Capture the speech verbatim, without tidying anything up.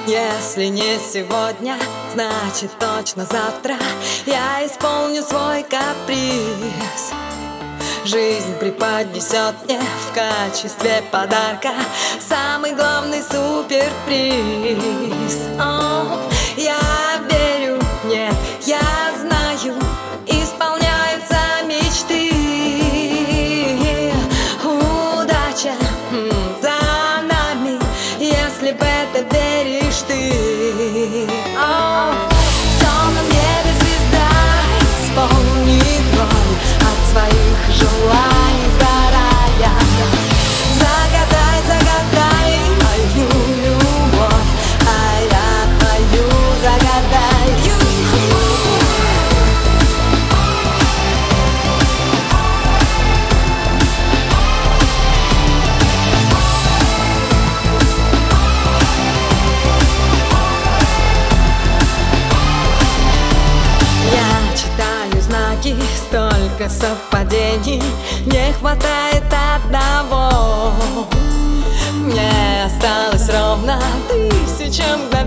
Если не сегодня, значит точно завтра я исполню свой каприз. Жизнь преподнесет мне в качестве подарка самый главный суперприз. О, я верю, нет, я знаю, исполняются мечты. Удача м, за нами, если в это веришь ты. О, в темном небе звезда исполнит роль от своих желаний сгорая. Загадай, загадай мою любовь, а я твою загадаю. Я читаю знаки, столько совпадений, не хватает одного. Мне осталось ровно тысяча мгновений.